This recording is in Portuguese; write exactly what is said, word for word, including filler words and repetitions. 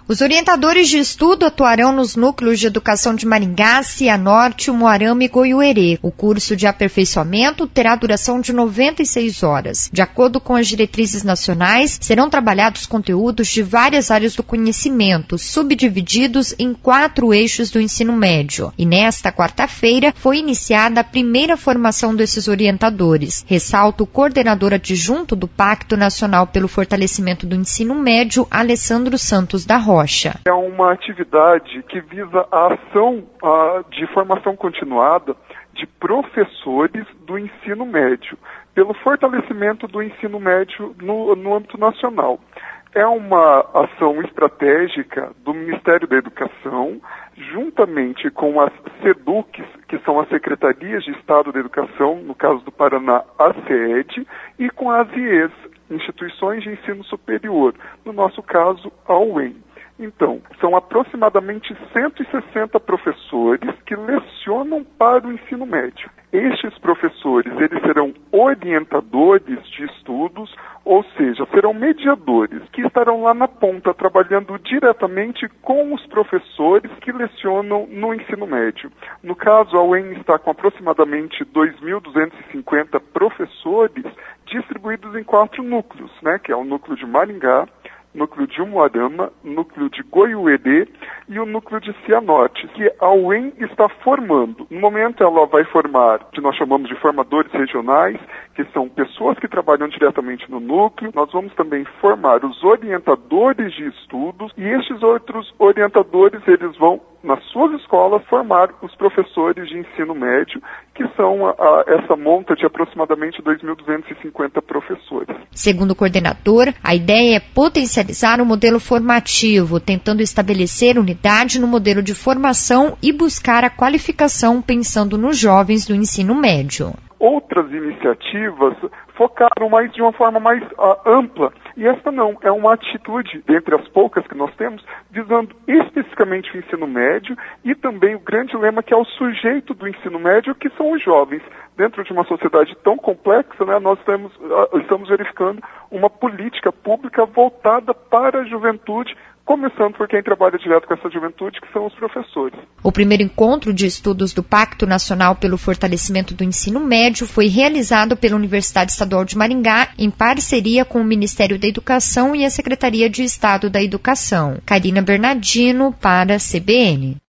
Os orientadores de estudo atuarão nos núcleos de educação de Maringá, Cianorte, Umuarama e Goiuerê. O curso de aperfeiçoamento terá duração de noventa e seis horas. De acordo com as diretrizes nacionais, serão trabalhados conteúdos de várias áreas do conhecimento, subdivididos em quatro eixos do ensino médio. E nesta quarta-feira foi iniciada a primeira formação desses orientadores, ressalta o coordenador adjunto do Pacto Nacional pelo Fortalecimento do Ensino Médio, Alessandro Santos da Rocha. É uma atividade que visa a ação uh, de formação continuada de professores do ensino médio, pelo fortalecimento do ensino médio no, no âmbito nacional. É uma ação estratégica do Ministério da Educação, juntamente com as SEDUCs, que são as Secretarias de Estado da Educação, no caso do Paraná, a SEED, e com as I E S, Instituições de Ensino Superior, no nosso caso, a U E M. Então, são aproximadamente cento e sessenta professores que lecionam para o ensino médio. Estes professores, eles serão orientadores de estudos, ou seja, serão mediadores, que estarão lá na ponta, trabalhando diretamente com os professores que lecionam no ensino médio. No caso, a U E M está com aproximadamente dois mil duzentos e cinquenta professores distribuídos em quatro núcleos, né, que é o núcleo de Maringá, núcleo de Umuarama, núcleo de Goiuerê e o núcleo de Cianorte, que a U E M está formando. No momento ela vai formar, que nós chamamos de formadores regionais, que são pessoas que trabalham diretamente no núcleo. Nós vamos também formar os orientadores de estudos e estes outros orientadores, eles vão, nas suas escolas, formar os professores de ensino médio, que são a, a, essa monta de aproximadamente dois mil duzentos e cinquenta professores. Segundo o coordenador, a ideia é potencializar o modelo formativo, tentando estabelecer unidade no modelo de formação e buscar a qualificação pensando nos jovens do ensino médio. Outras iniciativas focaram mais de uma forma mais uh, ampla, e esta não, é uma atitude, dentre as poucas que nós temos, visando especificamente o ensino médio e também o grande lema que é o sujeito do ensino médio, que são os jovens. Dentro de uma sociedade tão complexa, né, nós temos, uh, estamos verificando uma política pública voltada para a juventude, começando por quem trabalha direto com essa juventude, que são os professores. O primeiro encontro de estudos do Pacto Nacional pelo Fortalecimento do Ensino Médio foi realizado pela Universidade Estadual de Maringá, em parceria com o Ministério da Educação e a Secretaria de Estado da Educação. Karina Bernardino, para a C B N.